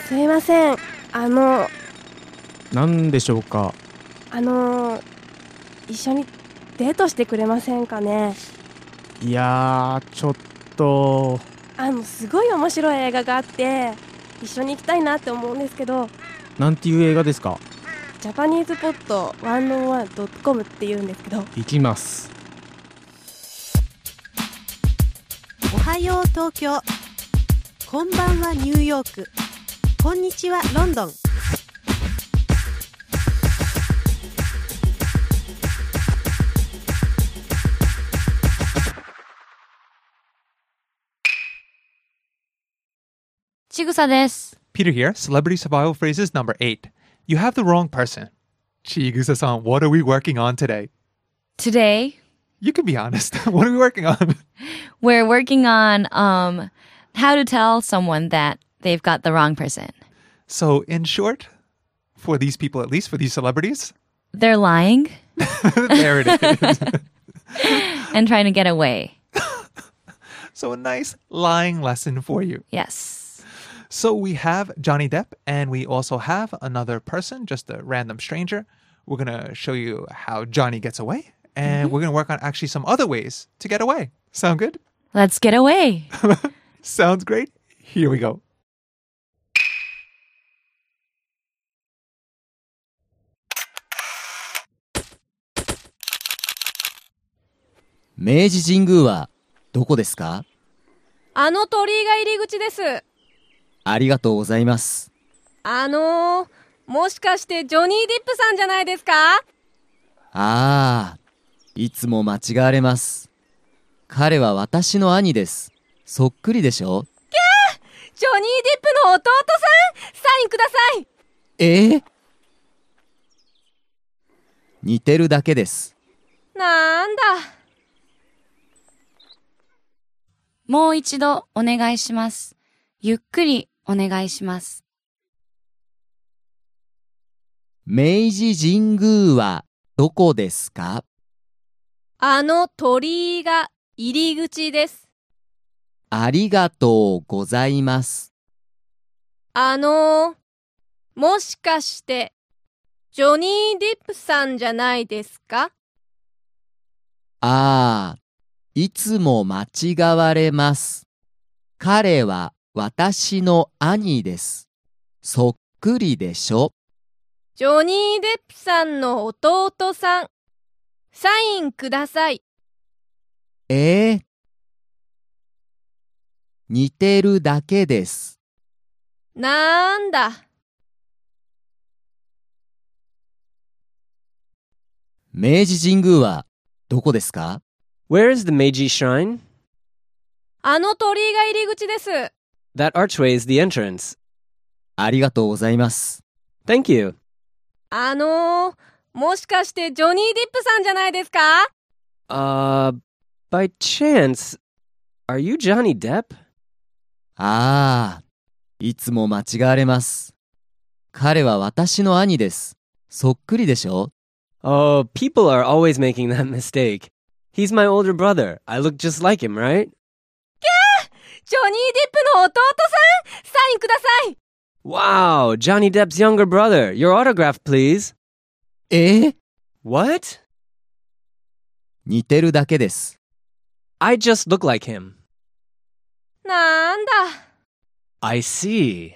すいません。 何でしょうか。 一緒にデートしてくれませんかね。 いやー、ちょっと。 すごい面白い映画があって一緒に行きたいなって思うんですけど。 なんていう映画ですか？ ジャパニーズポット 101.com っていうんですけど。 行きます。 おはよう東京、こんばんはニューヨーク、こんにちはロンドン。 ちぐさです。 Peter here, Celebrity Survival Phrases number 8. You have the wrong person. Chigusa-san, what are we working on today? Today, You can be honest. What are we working on? we're working on how to tell someone that they've got the wrong person. So, in short, for these people, at least for these celebrities, They're lying there it is. and trying to get away. So, a nice lying lesson for you. Yes. So, we have Johnny Depp, and we also have another person, just a random stranger. We're going to show you how Johnny gets away, and we're going to work on actually some other ways to get away. Sound good? Let's get away. Sounds great. Here we go. Meiji 神宮はどこですか？ 鳥居が入り口です。 ありがとうございます。 もしかしてジョニー・ディップさんじゃないですか？ いつも間違われます。彼は私の兄です。そっくりでしょ？ ジョニー・ディップの弟さん、サインください。 似てるだけです。 なんだ。 もう一度お願いします。ゆっくりお願いします。 明治神宮はどこですか？ 鳥居が入り口です。 ありがとうございます。 もしかしてジョニー・ディップさんじゃないですか？ いつも間違われます。彼は私の兄です。そっくりでしょ？ ジョニー・デップさんの弟さん、サインください。 似てるだけです。 なんだ。 明治神宮はどこですか？ Where is the Meiji Shrine? 鳥居が入り口です。 That archway is the entrance. ありがとうございます。 Thank you. もしかしてジョニー・ディップさんじゃないですか？ By chance, are you Johnny Depp? いつも間違われます。彼は私の兄です。そっくりでしょ？ Oh, people are always making that mistake. He's my older brother. I look just like him, right? ジョニー・ディップの弟さん、サインください。 Wow, Johnny Depp's younger brother. Your autograph, please. What? 似てるだけです。 I just look like him. なんだ。 I see.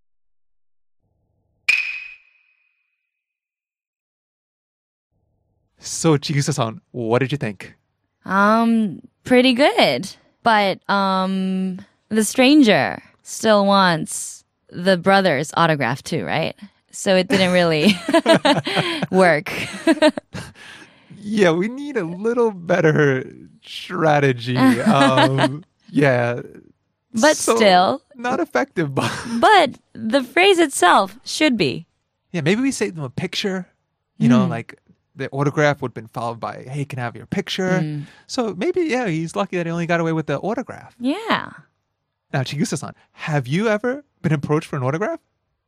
So, Chigusa-san, what did you think? Pretty good. But, the stranger still wants the brother's autograph too, right? So it didn't really work. Yeah, we need a little better strategy. Yeah. But still. Not effective. But the phrase itself should be. Yeah, maybe we say them a picture. You know, like the autograph would have been followed by, hey, can I have your picture? So maybe, yeah, he's lucky that he only got away with the autograph. Yeah. Now, Chigusa-san, have you ever been approached for an autograph?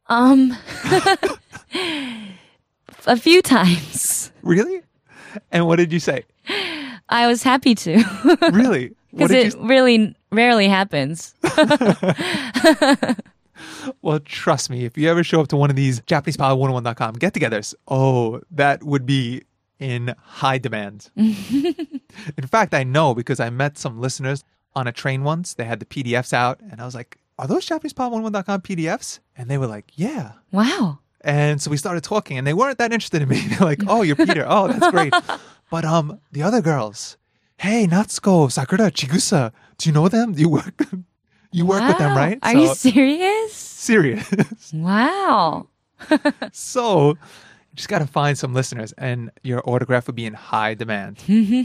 A few times. Really? And what did you say? I was happy to. Really? Because it really rarely happens. Well, trust me, if you ever show up to one of these JapanesePod101.com get-togethers, that would be in high demand. In fact, I know because I met some listeners on a train once. They had the PDFs out, and I was like, are those JapanesePod101.com PDFs? And they were like, yeah. Wow. And so we started talking, and they weren't that interested in me. They're like, oh, you're Peter. Oh, that's great. But the other girls, hey, Natsuko, Sakura, Chigusa, do you know them? You work with them, right? Are you serious? Serious. Wow. So you just got to find some listeners, and your autograph would be in high demand.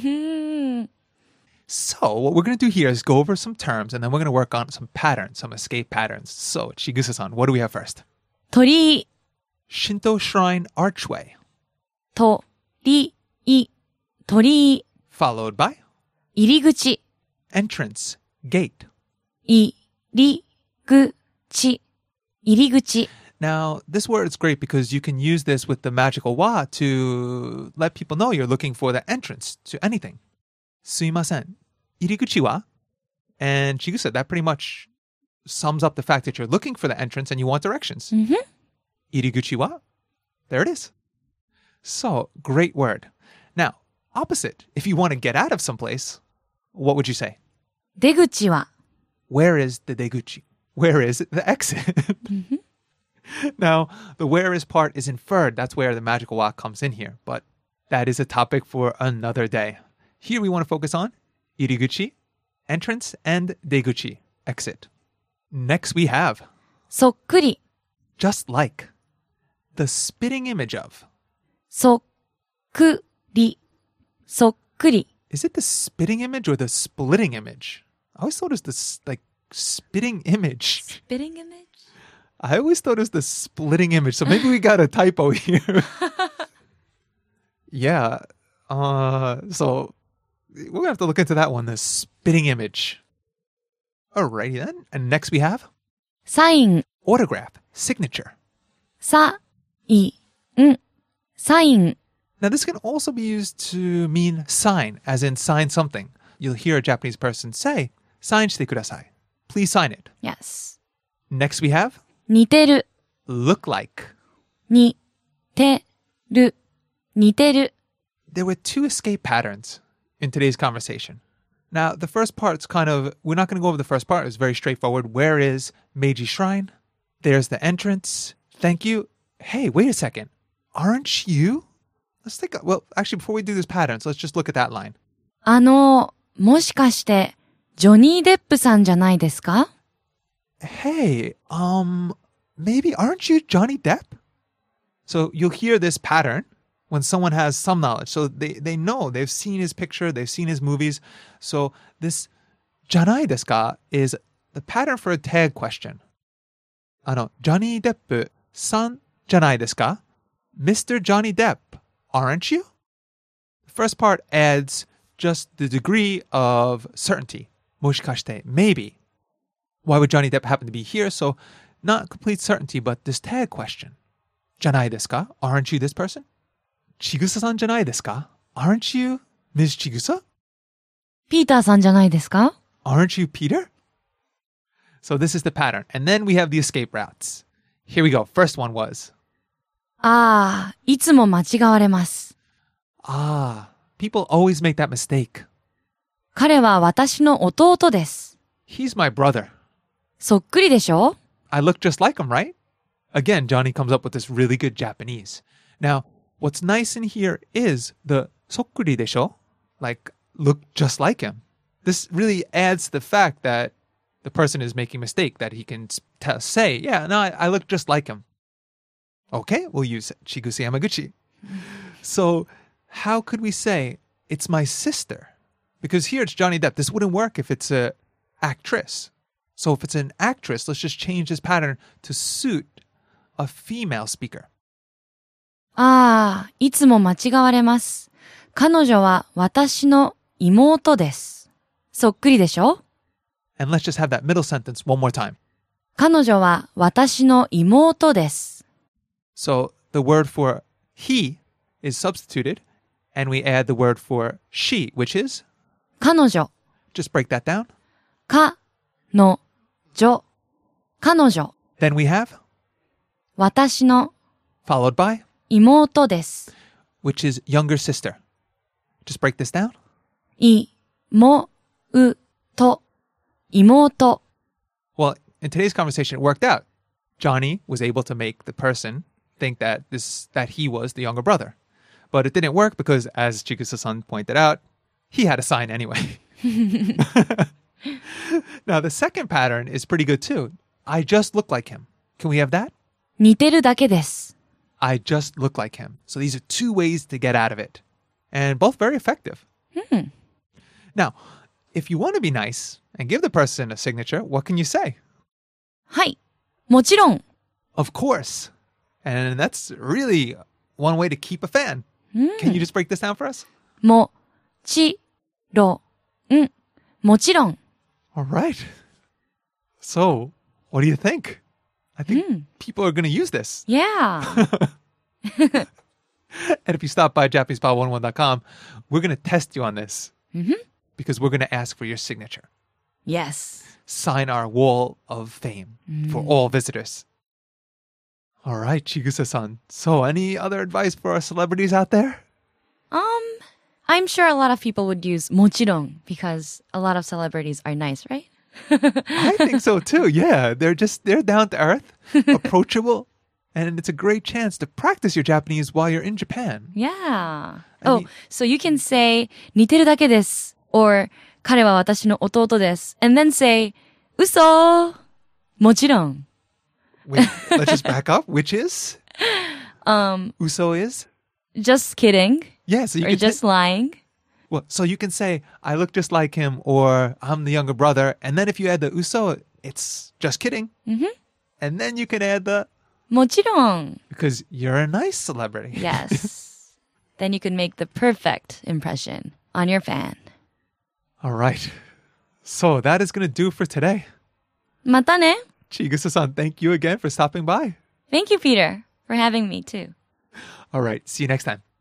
So what we're going to do here is go over some terms, and then we're going to work on some patterns, some escape patterns. So Chigusa-san, what do we have first? 鳥居 Shinto Shrine Archway, 鳥居 鳥居 followed by 入り口 entrance, gate. 入り口入り口 Now, this word is great because you can use this with the magical wa to let people know you're looking for the entrance to anything. すいません. Iriguchi wa? And Chigusa, that pretty much sums up the fact that you're looking for the entrance and you want directions. Iriguchi wa? There it is. So, great word. Now, opposite. If you want to get out of someplace, what would you say? 出口は Where is the deguchi? Where is the exit? Now, the where is part is inferred. That's where the magical wa comes in here. But that is a topic for another day. Here we want to focus on iriguchi, entrance, and deguchi, exit. Next we have そっくり just like, the spitting image of. そっくりそっくり Is it the spitting image or the splitting image? I always thought it was the spitting image. Spitting image? I always thought it was the splitting image. So maybe we got a typo here. Yeah. So we're going to have to look into that one, the spitting image. Alrighty then. And next we have サイン autograph, signature. サインサイン Now this can also be used to mean sign, as in sign something. You'll hear a Japanese person say, サインしてください. Please sign it. Yes. Next we have 似てる look like. 似てる似てる There were two escape patterns in today's conversation. Now, the first part's we're not going to go over the first part. It's very straightforward. Where is Meiji Shrine? There's the entrance. Thank you. Hey, wait a second. Aren't you? Actually, before we do these patterns, let's just look at that line. もしかしてジョニー・デップさんじゃないですか Hey, maybe aren't you Johnny Depp? So you'll hear this pattern when someone has some knowledge. So they know, they've seen his picture, they've seen his movies. So this janai desu ka is the pattern for a tag question. Johnny Depp san janai desu ka? Mr. Johnny Depp, aren't you? The first part adds just the degree of certainty. Moshikashite, maybe. Why would Johnny Depp happen to be here? So not complete certainty, but this tag question. Janai desu ka? Aren't you this person? Chigusa-san janai desu ka? Aren't you Ms. Chigusa? ピーターさんじゃないですか Aren't you Peter? So this is the pattern. And then we have the escape routes. Here we go. First one was いつも間違われます people always make that mistake. 彼は私の弟です He's my brother. そっくりでしょ I look just like him, right? Again, Johnny comes up with this really good Japanese. Now, what's nice in here is the sokkuri desho, like look just like him. This really adds the fact that the person is making a mistake, that he can say, yeah, no, I look just like him. Okay, we'll use Chigusa Yamaguchi. So how could we say it's my sister? Because here it's Johnny Depp. This wouldn't work if it's an actress. So if it's an actress, let's just change this pattern to suit a female speaker. いつも間違われます。彼女は私の妹です。そっくりでしょ And let's just have that middle sentence one more time. 彼女は私の妹です。 So the word for he is substituted, and we add the word for she, which is? 彼女。 Just break that down. かの女。彼女。 Then we have, 私の followed by, 妹です。 which is younger sister. Just break this down. 妹。妹。 Well, in today's conversation, it worked out. Johnny was able to make the person think that he was the younger brother. But it didn't work because, as Chigusa-san pointed out, he had a sign anyway. Now, the second pattern is pretty good too. I just look like him. Can we have that? 似てるだけです。 I just look like him. So these are two ways to get out of it. And both very effective. Now, if you want to be nice and give the person a signature, what can you say? はい。もちろん。 Of course. And that's really one way to keep a fan. Can you just break this down for us? もちろん。もちろん。 All right. So, what do you think? I think people are going to use this. Yeah. And if you stop by JapanesePod101.com, we're going to test you on this. Because we're going to ask for your signature. Yes. Sign our wall of fame for all visitors. All right, Chigusa-san. So, any other advice for our celebrities out there? I'm sure a lot of people would use もちろん because a lot of celebrities are nice, right? I think so too. Yeah, they're down to earth, approachable, and it's a great chance to practice your Japanese while you're in Japan. Yeah. I mean- so you can say 似てるだけです or 彼は私の弟です and then say 嘘もちろん Wait, let's just back up. Which is? Uso is? just kidding Yeah, so you or can just lying. so you can say, I look just like him, or I'm the younger brother. And then if you add the uso, it's just kidding. And then you can add the, もちろん because you're a nice celebrity. Yes. Then you can make the perfect impression on your fan. All right. So that is going to do for today. またね Chigusa-san, thank you again for stopping by. Thank you, Peter, for having me too. All right. See you next time.